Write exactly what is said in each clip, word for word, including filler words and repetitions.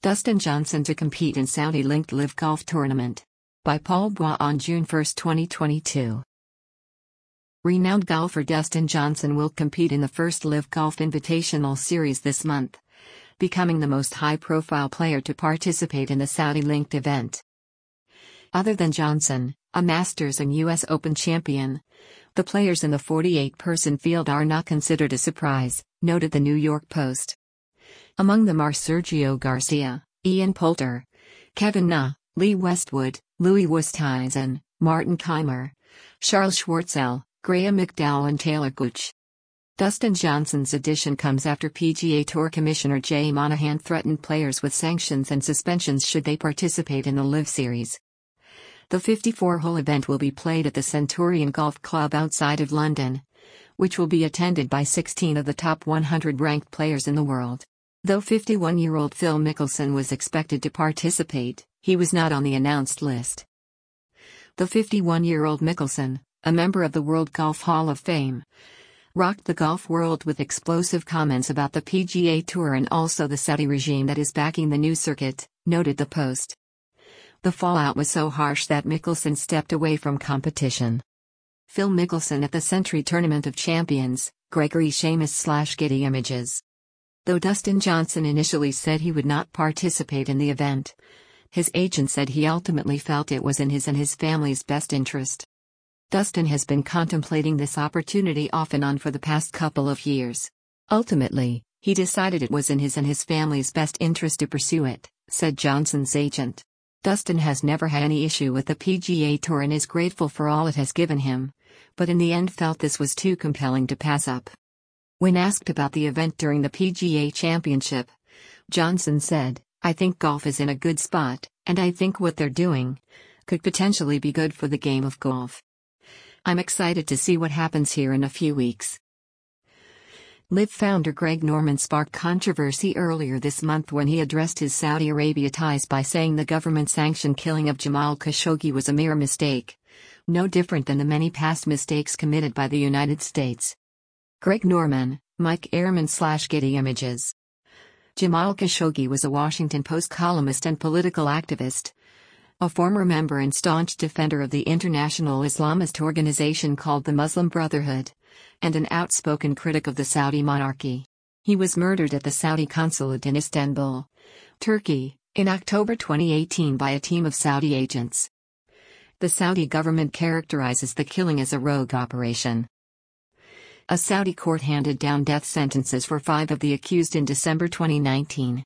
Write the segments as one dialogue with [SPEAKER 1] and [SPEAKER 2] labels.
[SPEAKER 1] Dustin Johnson to compete in Saudi-linked Live Golf Tournament. By Paul Bois on June first, twenty twenty-two. Renowned golfer Dustin Johnson will compete in the first Live Golf Invitational Series this month, becoming the most high-profile player to participate in the Saudi-linked event. Other than Johnson, a Masters and U S Open champion, the players in the forty-eight person field are not considered a surprise, noted the New York Post. Among them are Sergio Garcia, Ian Poulter, Kevin Na, Lee Westwood, Louis Oosthuizen, Martin Kaymer, Charles Schwartzel, Graham McDowell and Taylor Gooch. Dustin Johnson's addition comes after P G A Tour Commissioner Jay Monahan threatened players with sanctions and suspensions should they participate in the Live Series. The fifty-four hole event will be played at the Centurion Golf Club outside of London, which will be attended by sixteen of the top one hundred ranked players in the world. Though fifty-one-year-old Phil Mickelson was expected to participate, he was not on the announced list. The fifty-one-year-old Mickelson, a member of the World Golf Hall of Fame, rocked the golf world with explosive comments about the P G A Tour and also the Saudi regime that is backing the new circuit, noted the Post. The fallout was so harsh that Mickelson stepped away from competition. Phil Mickelson at the Sentry Tournament of Champions, Gregory Shamus slash Getty Images. Though Dustin Johnson initially said he would not participate in the event, his agent said he ultimately felt it was in his and his family's best interest. Dustin has been contemplating this opportunity off and on for the past couple of years. Ultimately, he decided it was in his and his family's best interest to pursue it, said Johnson's agent. Dustin has never had any issue with the P G A Tour and is grateful for all it has given him, but in the end felt this was too compelling to pass up. When asked about the event during the P G A Championship, Johnson said, "I think golf is in a good spot, and I think what they're doing could potentially be good for the game of golf. I'm excited to see what happens here in a few weeks." Live founder Greg Norman sparked controversy earlier this month when he addressed his Saudi Arabia ties by saying the government-sanctioned killing of Jamal Khashoggi was a mere mistake, no different than the many past mistakes committed by the United States. Greg Norman, Mike Ehrman slash Getty Images. Jamal Khashoggi was a Washington Post columnist and political activist, a former member and staunch defender of the international Islamist organization called the Muslim Brotherhood, and an outspoken critic of the Saudi monarchy. He was murdered at the Saudi consulate in Istanbul, Turkey, in October twenty eighteen by a team of Saudi agents. The Saudi government characterizes the killing as a rogue operation. A Saudi court handed down death sentences for five of the accused in December twenty nineteen.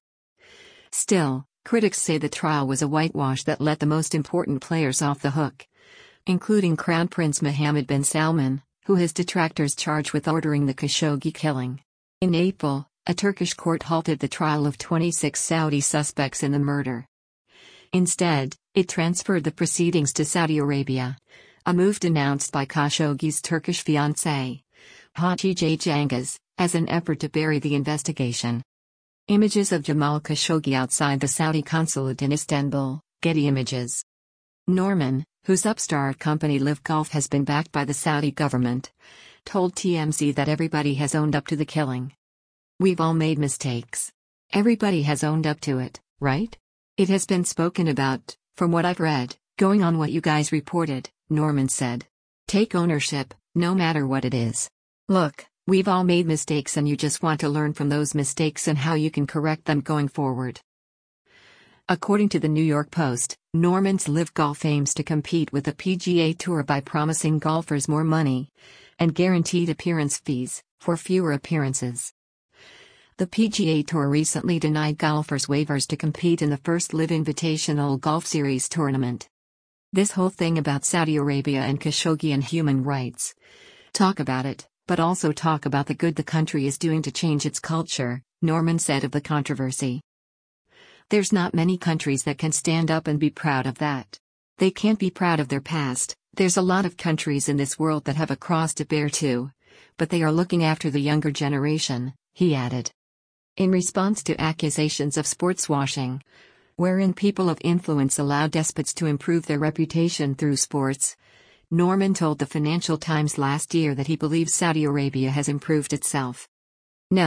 [SPEAKER 1] Still, critics say the trial was a whitewash that let the most important players off the hook, including Crown Prince Mohammed bin Salman, who his detractors charge with ordering the Khashoggi killing. In April, a Turkish court halted the trial of twenty-six Saudi suspects in the murder. Instead, it transferred the proceedings to Saudi Arabia, a move denounced by Khashoggi's Turkish fiancé, Hatice Cengiz, as an effort to bury the investigation. Images of Jamal Khashoggi outside the Saudi consulate in Istanbul, Getty Images. Norman, whose upstart company Live Golf has been backed by the Saudi government, told T M Z that everybody has owned up to the killing. "We've all made mistakes. Everybody has owned up to it, right? It has been spoken about, from what I've read, going on what you guys reported," Norman said. "Take ownership, no matter what it is. Look, we've all made mistakes and you just want to learn from those mistakes and how you can correct them going forward." According to the New York Post, Norman's Live Golf aims to compete with the P G A Tour by promising golfers more money and guaranteed appearance fees for fewer appearances. The P G A Tour recently denied golfers waivers to compete in the first Live Invitational Golf Series tournament. This whole thing about Saudi Arabia and Khashoggi and human rights. Talk about it, but also talk about the good the country is doing to change its culture, Norman said of the controversy. "There's not many countries that can stand up and be proud of that. They can't be proud of their past. There's a lot of countries in this world that have a cross to bear too, but they are looking after the younger generation," he added. In response to accusations of sports washing, wherein people of influence allow despots to improve their reputation through sports, Norman told the Financial Times last year that he believes Saudi Arabia has improved itself. "No,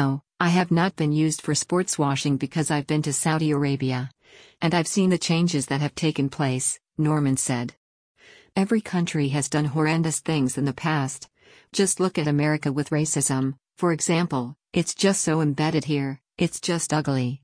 [SPEAKER 1] I have not been used for sports washing because I've been to Saudi Arabia. And I've seen the changes that have taken place, Norman said. Every country has done horrendous things in the past. Just look at America with racism, for example, it's just so embedded here, it's just ugly.